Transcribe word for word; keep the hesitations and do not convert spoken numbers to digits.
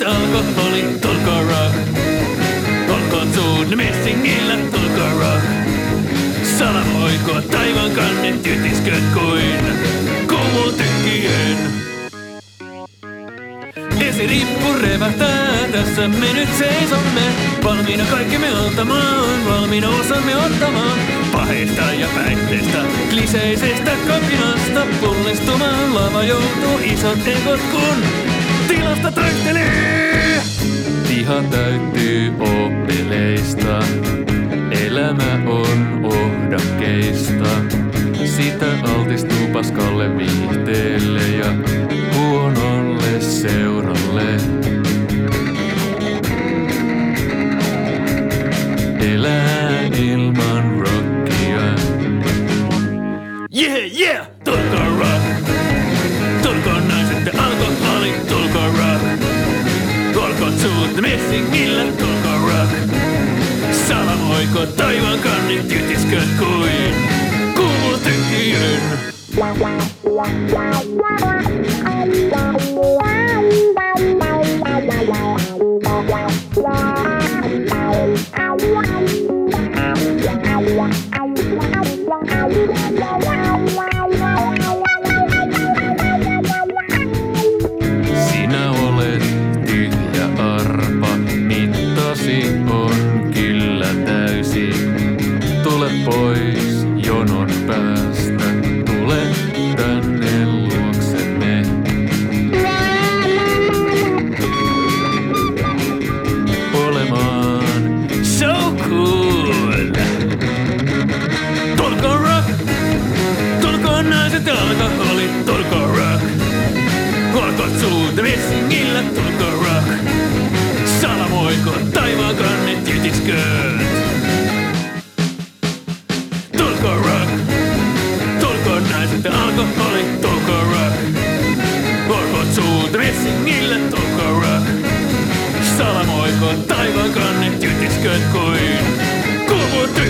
alkoholi, tulkoon rock. Olkoon suun messingillä, tulkoon rock. Salamoiko taivaan kannet jytisköt kuin kumultykkien. Esirippu revähtää, tässä me nyt seisomme. Valmiina kaikki me ottamaan, valmiina osamme ottamaan. Paheista ja päihteistä, kliseisestä kapinasta. Pullistumaan lava joutuu isot ekot kun tilasta taistelee. Piha täyttyy oppeleista, elämä on ohdakkeista. Sitä altistuu paskalle viihteelle ja huonolle seuralle. Elää ilman rockia. Yeah, yeah! Tulkoon rock! Tulkoon naiset ja alkoholi, tulkoon rock! Olkoon suut messingillä, tulkoon rock! Salamoiko taivaan kannit jytisköt kuin kumultykkien. Sinä olet tyhjä arpa, mittasi on kyllä täysi. Tule pois jonon päästä, tule tänne luoksemme. Olemaan so cool. Tulkoon rock, tulkoon naiset alkoholi, tulkoon rock. Olkoon suut messingillä, tulkoon rock. Salamoiko taivaan kannet jytisköt. Tulkoon rock, tulkoon naiset ja alkoholi, tulkoon rock. Olkoon suut messingillä, tulkoon rock. Salamoiko taivaan kannet jytisköt kuin kumultykkien.